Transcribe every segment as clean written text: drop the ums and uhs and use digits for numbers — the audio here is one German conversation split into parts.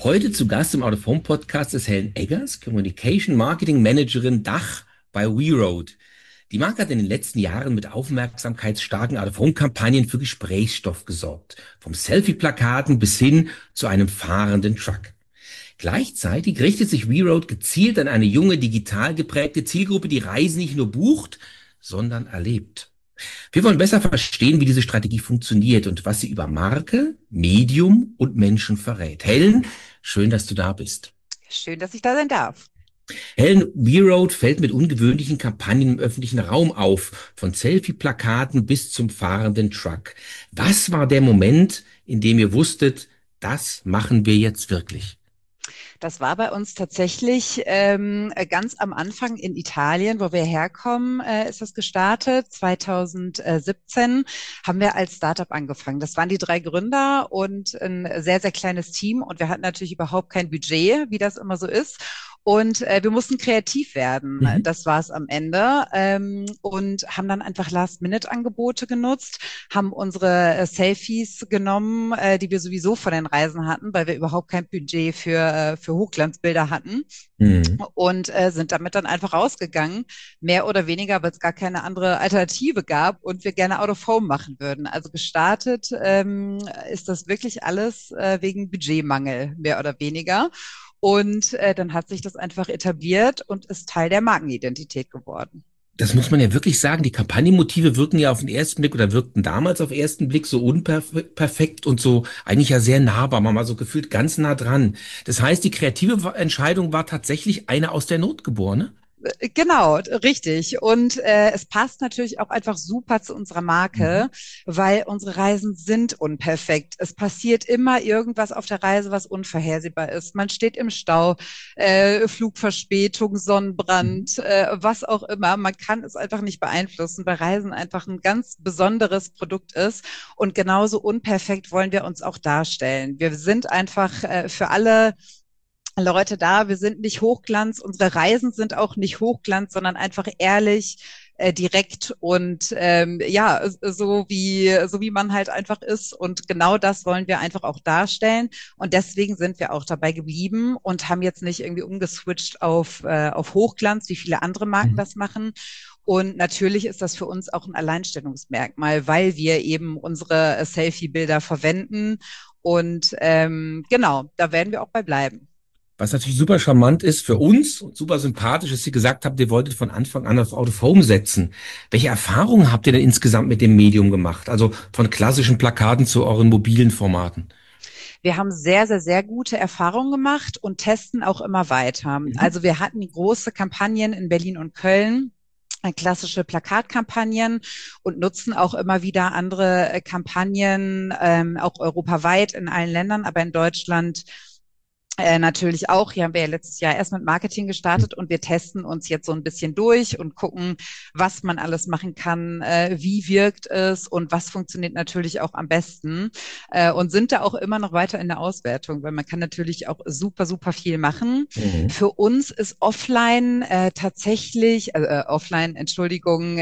Heute zu Gast im Out of Home Podcast ist Helen Eggers, Communication Marketing Managerin Dach bei WeRoad. Die Marke hat in den letzten Jahren mit aufmerksamkeitsstarken Out of Home Kampagnen für Gesprächsstoff gesorgt. Vom Selfie-Plakaten bis hin zu einem fahrenden Truck. Gleichzeitig richtet sich WeRoad gezielt an eine junge, digital geprägte Zielgruppe, die Reisen nicht nur bucht, sondern erlebt. Wir wollen besser verstehen, wie diese Strategie funktioniert und was sie über Marke, Medium und Menschen verrät. Helen, schön, dass du da bist. Schön, dass ich da sein darf. Helen, WeRoad fällt mit ungewöhnlichen Kampagnen im öffentlichen Raum auf, von Selfie-Plakaten bis zum fahrenden Truck. Was war der Moment, in dem ihr wusstet, das machen wir jetzt wirklich? Das war bei uns tatsächlich ganz am Anfang in Italien, wo wir herkommen, ist das gestartet. 2017 haben wir als Startup angefangen. Das waren die 3 Gründer und ein sehr, sehr kleines Team. Und wir hatten natürlich überhaupt kein Budget, wie das immer so ist. Und wir mussten kreativ werden. Mhm. Das war es am Ende. Und haben dann einfach Last-Minute-Angebote genutzt, haben unsere Selfies genommen, die wir sowieso von den Reisen hatten, weil wir überhaupt kein Budget für Hochglanzbilder hatten. Mhm. Und sind damit dann einfach rausgegangen, mehr oder weniger, weil es gar keine andere Alternative gab und wir gerne Out of Home machen würden. Also gestartet ist das wirklich alles wegen Budgetmangel, mehr oder weniger. Und dann hat sich das einfach etabliert und ist Teil der Markenidentität geworden. Das muss man ja wirklich sagen. Die Kampagnenmotive wirken ja auf den ersten Blick oder wirkten damals auf den ersten Blick so unperfekt und so eigentlich ja sehr nahbar. Man war so gefühlt ganz nah dran. Das heißt, die kreative Entscheidung war tatsächlich eine aus der Not geborene? Genau, richtig. Und es passt natürlich auch einfach super zu unserer Mhm. Marke, weil unsere Reisen sind unperfekt. Es passiert immer irgendwas auf der Reise, was unvorhersehbar ist. Man steht im Stau, Flugverspätung, Mhm. Sonnenbrand, was auch immer. Man kann es einfach nicht beeinflussen, weil Reisen einfach ein ganz besonderes Produkt ist. Und genauso unperfekt wollen wir uns auch darstellen. Wir sind einfach für alle Leute da. Wir sind nicht Hochglanz. Unsere Reisen sind auch nicht Hochglanz, sondern einfach ehrlich, direkt und ja, so wie man halt einfach ist. Und genau das wollen wir einfach auch darstellen. Und deswegen sind wir auch dabei geblieben und haben jetzt nicht irgendwie umgeswitcht auf Hochglanz, wie viele andere Marken Mhm. das machen. Und natürlich ist das für uns auch ein Alleinstellungsmerkmal, weil wir eben unsere Selfie-Bilder verwenden. Und genau, da werden wir auch bei bleiben. Was natürlich super charmant ist für uns und super sympathisch, dass ihr gesagt habt, ihr wolltet von Anfang an auf Out of Home setzen. Welche Erfahrungen habt ihr denn insgesamt mit dem Medium gemacht? Also von klassischen Plakaten zu euren mobilen Formaten? Wir haben sehr, sehr, sehr gute Erfahrungen gemacht und testen auch immer weiter. Mhm. Also wir hatten große Kampagnen in Berlin und Köln, klassische Plakatkampagnen und nutzen auch immer wieder andere Kampagnen, auch europaweit in allen Ländern, aber in Deutschland natürlich auch. Hier haben wir ja letztes Jahr erst mit Marketing gestartet und wir testen uns jetzt so ein bisschen durch und gucken, was man alles machen kann, wie wirkt es und was funktioniert natürlich auch am besten und sind da auch immer noch weiter in der Auswertung, weil man kann natürlich auch super, super viel machen. Mhm. Für uns ist offline tatsächlich, offline, Entschuldigung,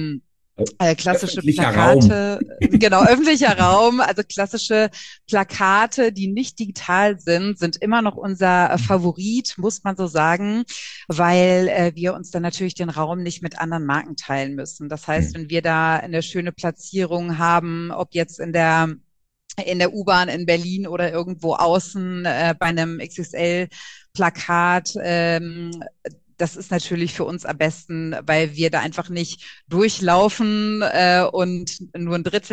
klassische Öffentlicher Raum. Plakate, genau, öffentlicher Raum, also klassische Plakate, die nicht digital sind, sind immer noch unser Favorit, muss man so sagen, weil wir uns dann natürlich den Raum nicht mit anderen Marken teilen müssen. Das heißt, Mhm. wenn wir da eine schöne Platzierung haben, ob jetzt in der U-Bahn in Berlin oder irgendwo außen bei einem XXL-Plakat, das ist natürlich für uns am besten, weil wir da einfach nicht durchlaufen und nur ein Drittel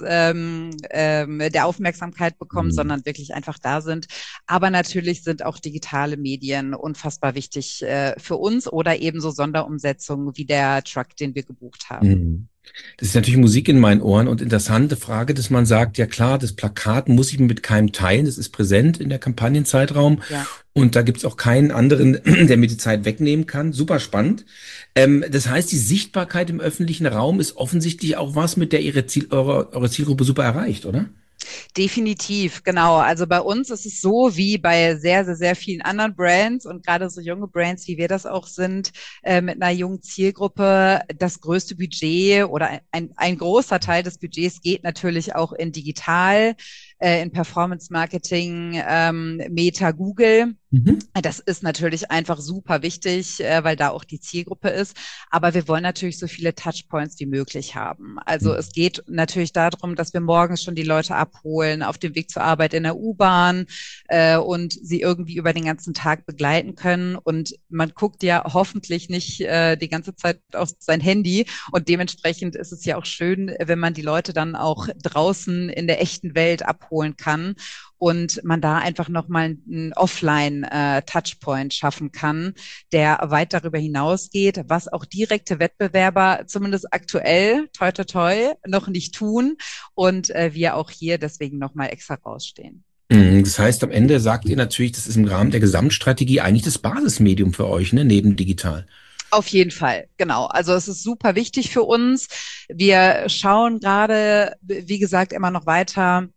der Aufmerksamkeit bekommen, Mhm. sondern wirklich einfach da sind. Aber natürlich sind auch digitale Medien unfassbar wichtig für uns oder ebenso Sonderumsetzungen wie der Truck, den wir gebucht haben. Mhm. Das ist natürlich Musik in meinen Ohren und interessante Frage, dass man sagt, ja klar, das Plakat muss ich mit keinem teilen, das ist präsent in der Kampagnenzeitraum Ja. und da gibt's auch keinen anderen, der mir die Zeit wegnehmen kann. Super spannend. Das heißt, die Sichtbarkeit im öffentlichen Raum ist offensichtlich auch was, mit der eure Zielgruppe super erreicht, oder? Definitiv, genau. Also bei uns ist es so wie bei sehr, sehr, sehr vielen anderen Brands und gerade so junge Brands, wie wir das auch sind, mit einer jungen Zielgruppe, das größte Budget oder ein großer Teil des Budgets geht natürlich auch in digital. in Performance Marketing, Meta, Google. Mhm. Das ist natürlich einfach super wichtig, weil da auch die Zielgruppe ist. Aber wir wollen natürlich so viele Touchpoints wie möglich haben. Also Mhm. es geht natürlich darum, dass wir morgens schon die Leute abholen, auf dem Weg zur Arbeit in der U-Bahn und sie irgendwie über den ganzen Tag begleiten können. Und man guckt ja hoffentlich nicht die ganze Zeit auf sein Handy. Und dementsprechend ist es ja auch schön, wenn man die Leute dann auch draußen in der echten Welt abholen kann und man da einfach nochmal einen Offline-Touchpoint schaffen kann, der weit darüber hinausgeht, was auch direkte Wettbewerber zumindest aktuell, toi toi toi, noch nicht tun und wir auch hier deswegen nochmal extra rausstehen. Mhm. Das heißt, am Ende sagt ihr natürlich, das ist im Rahmen der Gesamtstrategie eigentlich das Basismedium für euch, ne, neben digital. Auf jeden Fall, genau. Also es ist super wichtig für uns. Wir schauen gerade, wie gesagt, immer noch weiter,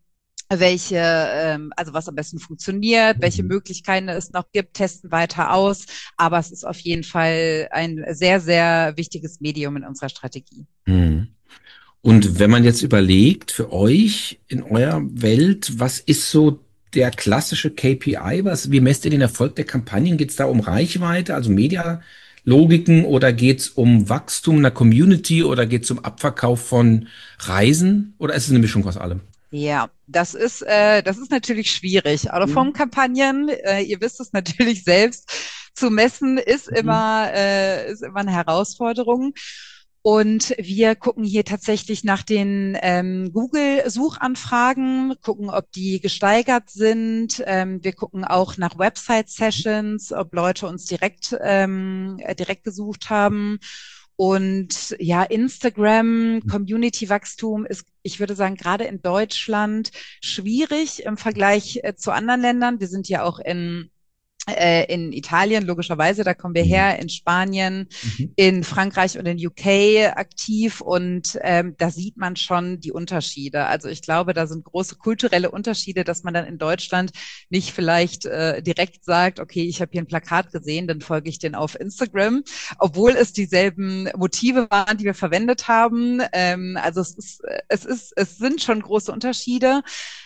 also was am besten funktioniert, welche Mhm. Möglichkeiten es noch gibt, testen weiter aus. Aber es ist auf jeden Fall ein sehr, sehr wichtiges Medium in unserer Strategie. Mhm. Und wenn man jetzt überlegt, für euch in eurer Welt, was ist so der klassische KPI? Wie messt ihr den Erfolg der Kampagnen? Geht es da um Reichweite, also Medialogiken, oder geht es um Wachstum einer Community oder geht es um Abverkauf von Reisen? Oder ist es eine Mischung aus allem? Ja, das ist natürlich schwierig. Out-of-Home-Kampagnen, ihr wisst es natürlich selbst, zu messen Mhm. ist immer eine Herausforderung. Und wir gucken hier tatsächlich nach den Google-Suchanfragen, gucken, ob die gesteigert sind. Wir gucken auch nach Website-Sessions, ob Leute uns direkt gesucht haben. Und ja, Instagram, Community-Wachstum ist, ich würde sagen, gerade in Deutschland schwierig im Vergleich zu anderen Ländern. Wir sind ja auch in Italien, logischerweise, da kommen wir Mhm. her, in Spanien, Mhm. in Frankreich und in UK aktiv und da sieht man schon die Unterschiede. Also ich glaube, da sind große kulturelle Unterschiede, dass man dann in Deutschland nicht vielleicht direkt sagt, okay, ich habe hier ein Plakat gesehen, dann folge ich den auf Instagram, obwohl es dieselben Motive waren, die wir verwendet haben. Also es sind schon große Unterschiede.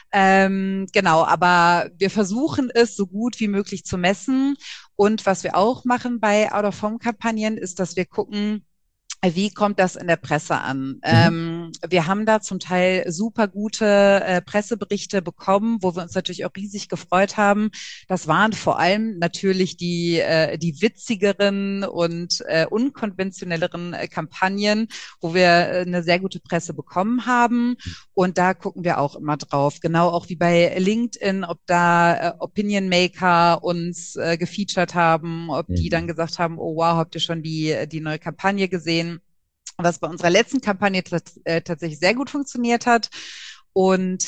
Genau, aber wir versuchen es so gut wie möglich zu messen. Und was wir auch machen bei Out-of-Home-Kampagnen, ist, dass wir gucken, wie kommt das in der Presse an? Mhm. Wir haben da zum Teil super gute Presseberichte bekommen, wo wir uns natürlich auch riesig gefreut haben. Das waren vor allem natürlich die witzigeren und unkonventionelleren Kampagnen, wo wir eine sehr gute Presse bekommen haben. Und da gucken wir auch immer drauf. Genau auch wie bei LinkedIn, ob da Opinion Maker uns gefeatured haben, ob die dann Mhm. gesagt haben, oh wow, habt ihr schon die neue Kampagne gesehen? Was bei unserer letzten Kampagne tatsächlich sehr gut funktioniert hat. Und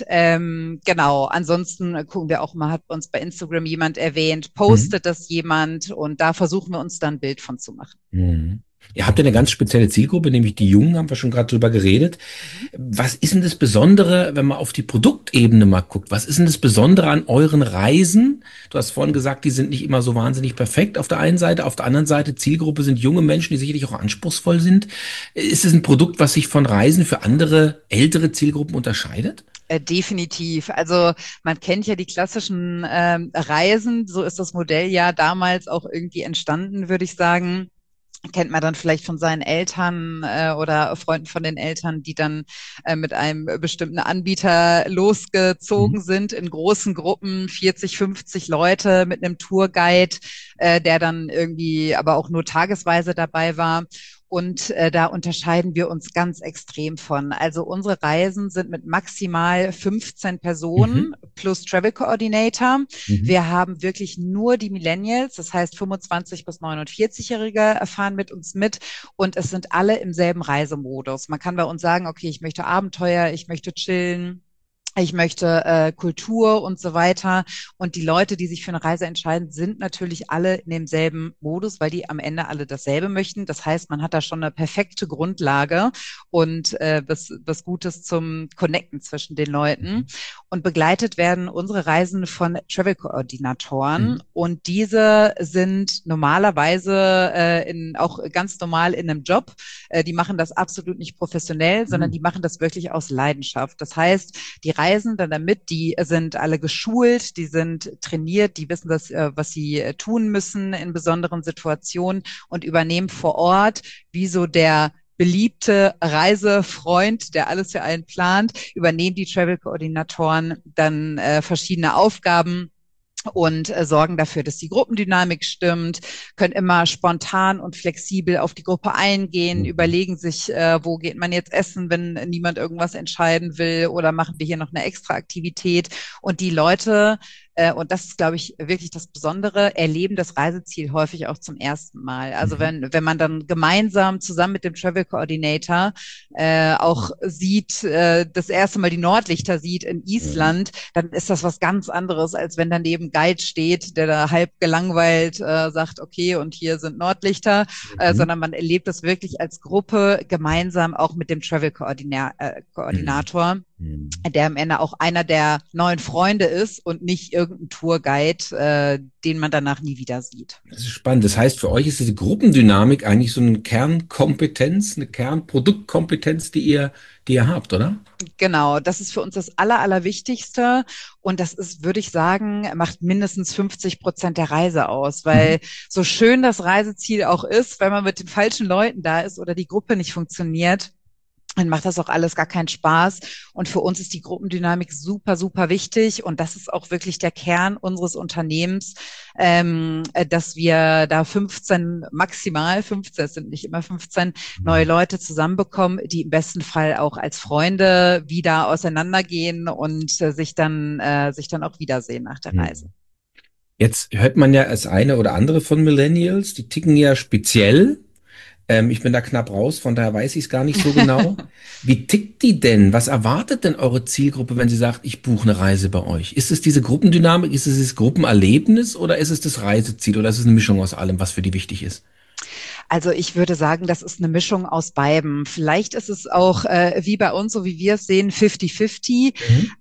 genau, ansonsten gucken wir auch mal, hat uns bei Instagram jemand erwähnt, Mhm. postet das jemand und da versuchen wir uns dann ein Bild von zu machen. Mhm. Ihr habt ja eine ganz spezielle Zielgruppe, nämlich die Jungen, haben wir schon gerade drüber geredet. Mhm. Was ist denn das Besondere, wenn man auf die Produktebene mal guckt? Was ist denn das Besondere an euren Reisen? Du hast vorhin gesagt, die sind nicht immer so wahnsinnig perfekt auf der einen Seite. Auf der anderen Seite, Zielgruppe sind junge Menschen, die sicherlich auch anspruchsvoll sind. Ist es ein Produkt, was sich von Reisen für andere ältere Zielgruppen unterscheidet? Definitiv. Also man kennt ja die klassischen Reisen, so ist das Modell ja damals auch irgendwie entstanden, würde ich sagen. Kennt man dann vielleicht von seinen Eltern oder Freunden von den Eltern, die dann mit einem bestimmten Anbieter Mhm. losgezogen sind in großen Gruppen, 40, 50 Leute mit einem Tourguide, der dann irgendwie aber auch nur tagesweise dabei war. Und da unterscheiden wir uns ganz extrem von. Also unsere Reisen sind mit maximal 15 Mhm. Personen plus Travel Coordinator. Mhm. Wir haben wirklich nur die Millennials, das heißt 25 bis 49-Jährige erfahren mit uns mit und es sind alle im selben Reisemodus. Man kann bei uns sagen, okay, ich möchte Abenteuer, ich möchte chillen. Ich möchte Kultur und so weiter. Und die Leute, die sich für eine Reise entscheiden, sind natürlich alle in demselben Modus, weil die am Ende alle dasselbe möchten. Das heißt, man hat da schon eine perfekte Grundlage und was Gutes zum Connecten zwischen den Leuten. Und begleitet werden unsere Reisen von Travel-Koordinatoren. Mhm. Und diese sind normalerweise auch ganz normal in einem Job. Die machen das absolut nicht professionell, sondern Mhm. die machen das wirklich aus Leidenschaft. Das heißt, die Reisenden damit, die sind alle geschult, die sind trainiert, die wissen das, was sie tun müssen in besonderen Situationen und übernehmen vor Ort, wie so der beliebte Reisefreund, der alles für einen plant, übernehmen die Travel-Koordinatoren dann verschiedene Aufgaben und sorgen dafür, dass die Gruppendynamik stimmt, können immer spontan und flexibel auf die Gruppe eingehen, überlegen sich, wo geht man jetzt essen, wenn niemand irgendwas entscheiden will, oder machen wir hier noch eine extra Aktivität. Und die Leute, und das ist, glaube ich, wirklich das Besondere, erleben das Reiseziel häufig auch zum ersten Mal. Also wenn man dann gemeinsam zusammen mit dem Travel Coordinator auch sieht, das erste Mal die Nordlichter sieht in Island, dann ist das was ganz anderes, als wenn daneben Guide steht, der da halb gelangweilt sagt, okay, und hier sind Nordlichter, sondern man erlebt das wirklich als Gruppe gemeinsam auch mit dem Travel Koordinator, der am Ende auch einer der neuen Freunde ist und nicht irgendein Tourguide, den man danach nie wieder sieht. Das ist spannend. Das heißt, für euch ist diese Gruppendynamik eigentlich so eine Kernkompetenz, eine Kernproduktkompetenz, die ihr habt, oder? Genau, das ist für uns das Allerwichtigste. Und das ist, würde ich sagen, macht mindestens 50% der Reise aus. Weil so schön das Reiseziel auch ist, wenn man mit den falschen Leuten da ist oder die Gruppe nicht funktioniert, dann macht das auch alles gar keinen Spaß. Und für uns ist die Gruppendynamik super, super wichtig. Und das ist auch wirklich der Kern unseres Unternehmens, dass wir da 15, maximal 15, es sind nicht immer 15, neue Leute zusammenbekommen, die im besten Fall auch als Freunde wieder auseinandergehen und sich dann auch wiedersehen nach der Reise. Jetzt hört man ja das eine oder andere von Millennials, die ticken ja speziell. Ich bin da knapp raus, von daher weiß ich es gar nicht so genau. Wie tickt die denn? Was erwartet denn eure Zielgruppe, wenn sie sagt, ich buche eine Reise bei euch? Ist es diese Gruppendynamik, ist es das Gruppenerlebnis oder ist es das Reiseziel oder ist es eine Mischung aus allem, was für die wichtig ist? Also ich würde sagen, das ist eine Mischung aus beidem. Vielleicht ist es auch wie bei uns, so wie wir es sehen, 50-50.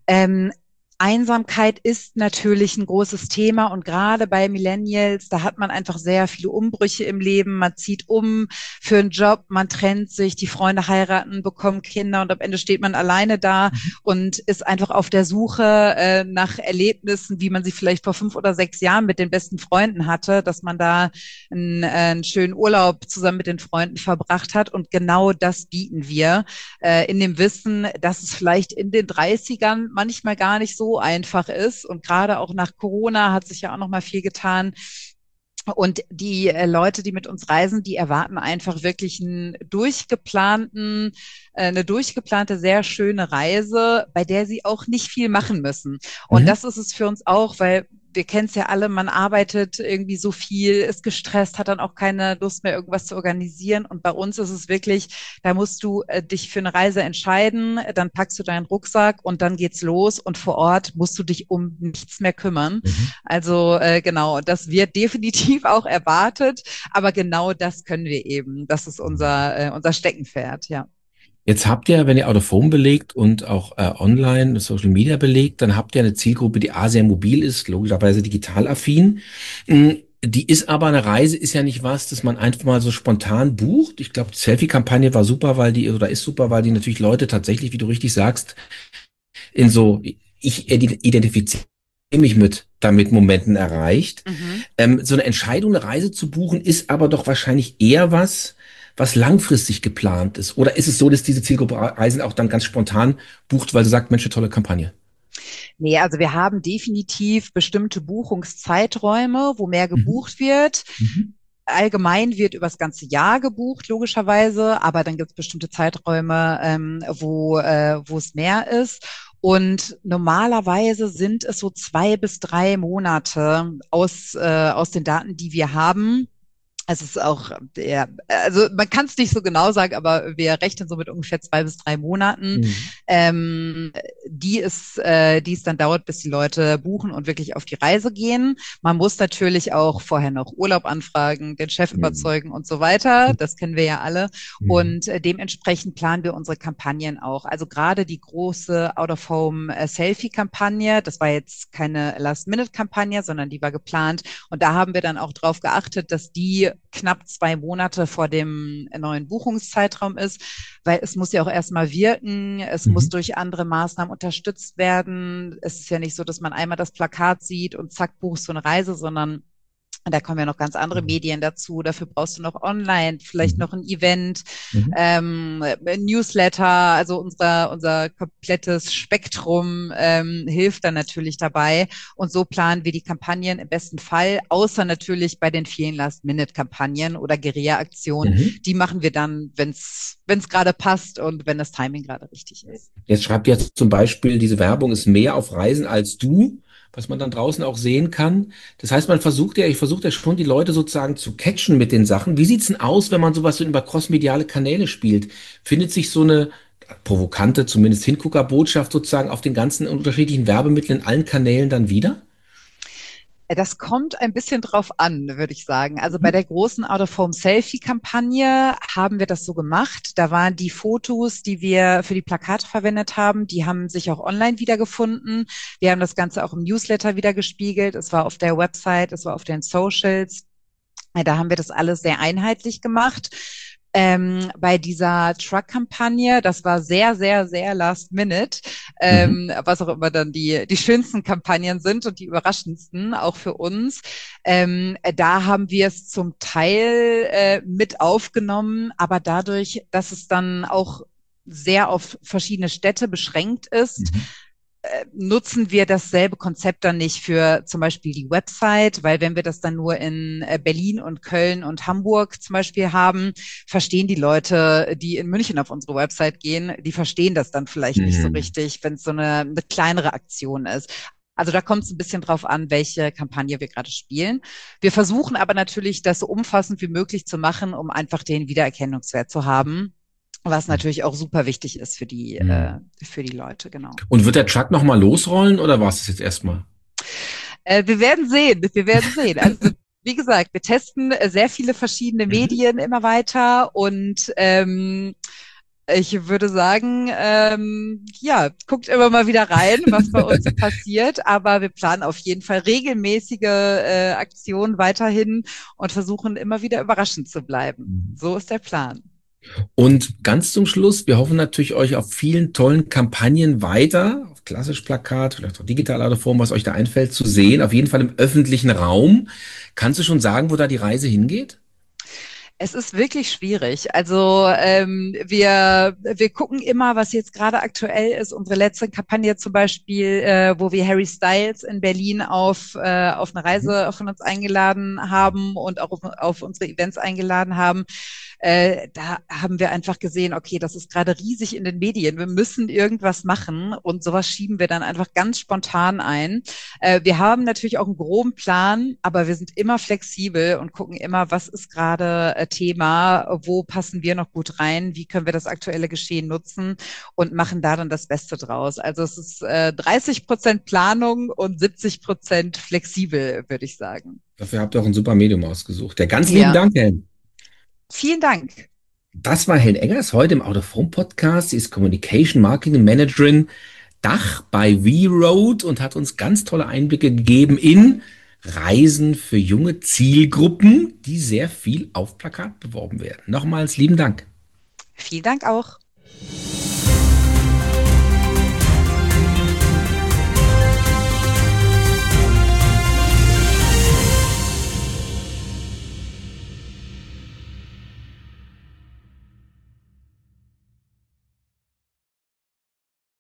Einsamkeit ist natürlich ein großes Thema und gerade bei Millennials, da hat man einfach sehr viele Umbrüche im Leben. Man zieht um für einen Job, man trennt sich, die Freunde heiraten, bekommen Kinder und am Ende steht man alleine da und ist einfach auf der Suche nach Erlebnissen, wie man sie vielleicht vor 5 oder 6 Jahren mit den besten Freunden hatte, dass man da einen schönen Urlaub zusammen mit den Freunden verbracht hat. Und genau das bieten wir in dem Wissen, dass es vielleicht in den 30ern manchmal gar nicht so einfach ist. Und gerade auch nach Corona hat sich ja auch noch mal viel getan. Und die Leute, die mit uns reisen, die erwarten einfach wirklich eine durchgeplante, sehr schöne Reise, bei der sie auch nicht viel machen müssen. Und das ist es für uns auch, weil wir kennen es ja alle, man arbeitet irgendwie so viel, ist gestresst, hat dann auch keine Lust mehr, irgendwas zu organisieren. Und bei uns ist es wirklich, da musst du dich für eine Reise entscheiden, dann packst du deinen Rucksack und dann geht's los und vor Ort musst du dich um nichts mehr kümmern. Also genau, das wird definitiv auch erwartet, aber genau das können wir eben. Das ist unser Steckenpferd, ja. Jetzt habt ihr, wenn ihr Out of Home belegt und auch online, Social Media belegt, dann habt ihr eine Zielgruppe, die A, sehr mobil ist, logischerweise digital affin. Die ist aber, eine Reise ist ja nicht was, das man einfach mal so spontan bucht. Ich glaube, die Selfie-Kampagne war super, ist super, weil die natürlich Leute tatsächlich, wie du richtig sagst, in so, ich identifiziere mich mit damit Momenten erreicht. So eine Entscheidung, eine Reise zu buchen, ist aber doch wahrscheinlich eher was langfristig geplant ist? Oder ist es so, dass diese Zielgruppe Reisen auch dann ganz spontan bucht, weil sie sagt, Mensch, eine tolle Kampagne? Nee, also wir haben definitiv bestimmte Buchungszeiträume, wo mehr gebucht wird. Allgemein wird über das ganze Jahr gebucht, logischerweise, aber dann gibt es bestimmte Zeiträume, wo es mehr ist. Und normalerweise sind es so 2 bis 3 Monate aus den Daten, die wir haben. Es ist auch, also man kann es nicht so genau sagen, aber wir rechnen so mit ungefähr 2 bis 3 Monaten, die es dann dauert, bis die Leute buchen und wirklich auf die Reise gehen. Man muss natürlich auch vorher noch Urlaub anfragen, den Chef überzeugen und so weiter. Das kennen wir ja alle. Und dementsprechend planen wir unsere Kampagnen auch. Also gerade die große Out-of-Home-Selfie-Kampagne, das war jetzt keine Last-Minute-Kampagne, sondern die war geplant. Und da haben wir dann auch drauf geachtet, dass die knapp 2 Monate vor dem neuen Buchungszeitraum ist, weil es muss ja auch erstmal wirken, es muss Mhm. durch andere Maßnahmen unterstützt werden. Es ist ja nicht so, dass man einmal das Plakat sieht und zack, buchst du eine Reise, sondern da kommen ja noch ganz andere Medien dazu. Dafür brauchst du noch online, vielleicht Mhm. noch ein Event, Mhm. ein Newsletter. Also unser komplettes Spektrum hilft dann natürlich dabei. Und so planen wir die Kampagnen im besten Fall, außer natürlich bei den vielen Last-Minute-Kampagnen oder Guerilla-Aktionen. Mhm. Die machen wir dann, wenn es gerade passt und wenn das Timing gerade richtig ist. Jetzt schreibt jetzt zum Beispiel, diese Werbung ist mehr auf Reisen als du, was man dann draußen auch sehen kann. Das heißt, ich versuche ja schon, die Leute sozusagen zu catchen mit den Sachen. Wie sieht's denn aus, wenn man sowas so über crossmediale Kanäle spielt? Findet sich so eine provokante, zumindest Hinguckerbotschaft sozusagen auf den ganzen unterschiedlichen Werbemitteln in allen Kanälen dann wieder? Das kommt ein bisschen drauf an, würde ich sagen. Also bei Mhm. der großen Out-of-Home-Selfie-Kampagne haben wir das so gemacht. Da waren die Fotos, die wir für die Plakate verwendet haben, die haben sich auch online wiedergefunden. Wir haben das Ganze auch im Newsletter wieder gespiegelt. Es war auf der Website, es war auf den Socials. Da haben wir das alles sehr einheitlich gemacht. Bei dieser Truck-Kampagne, das war sehr, sehr, sehr last minute, Mhm. was auch immer dann die schönsten Kampagnen sind und die überraschendsten, auch für uns. Da haben wir es zum Teil mit aufgenommen, aber dadurch, dass es dann auch sehr auf verschiedene Städte beschränkt ist, Mhm. nutzen wir dasselbe Konzept dann nicht für zum Beispiel die Website, weil wenn wir das dann nur in Berlin und Köln und Hamburg zum Beispiel haben, verstehen die Leute, die in München auf unsere Website gehen, die verstehen das dann vielleicht nicht so Mhm. richtig, wenn es so eine kleinere Aktion ist. Also da kommt es ein bisschen drauf an, welche Kampagne wir gerade spielen. Wir versuchen aber natürlich, das so umfassend wie möglich zu machen, um einfach den Wiedererkennungswert zu haben, was natürlich auch super wichtig ist Mhm. für die Leute, genau. Und wird der Truck nochmal losrollen oder war es das jetzt erstmal? Wir werden sehen, wir werden sehen. Also wie gesagt, wir testen sehr viele verschiedene Mhm. Medien immer weiter und ich würde sagen, ja, guckt immer mal wieder rein, was bei uns so passiert, aber wir planen auf jeden Fall regelmäßige Aktionen weiterhin und versuchen immer wieder überraschend zu bleiben. So ist der Plan. Und ganz zum Schluss, wir hoffen natürlich euch auf vielen tollen Kampagnen weiter, auf klassisch Plakat, vielleicht auch digitale Form, was euch da einfällt, zu sehen, auf jeden Fall im öffentlichen Raum. Kannst du schon sagen, wo da die Reise hingeht? Es ist wirklich schwierig. Also wir gucken immer, was jetzt gerade aktuell ist. Unsere letzte Kampagne zum Beispiel, wo wir Harry Styles in Berlin auf eine Mhm. Reise von uns eingeladen haben und auch auf unsere Events eingeladen haben. Da haben wir einfach gesehen, okay, das ist gerade riesig in den Medien. Wir müssen irgendwas machen und sowas schieben wir dann einfach ganz spontan ein. Wir haben natürlich auch einen groben Plan, aber wir sind immer flexibel und gucken immer, was ist gerade Thema, wo passen wir noch gut rein, wie können wir das aktuelle Geschehen nutzen und machen da dann das Beste draus. Also es ist 30% Planung und 70% flexibel, würde ich sagen. Dafür habt ihr auch ein super Medium ausgesucht. Ja, ganz lieben Ja, Dank, Helen. vielen Dank. Das war Helen Eggers heute im Out of Home Podcast. Sie ist Communication Marketing Managerin Dach bei WeRoad und hat uns ganz tolle Einblicke gegeben in Reisen für junge Zielgruppen, die sehr viel auf Plakat beworben werden. Nochmals lieben Dank. Vielen Dank auch.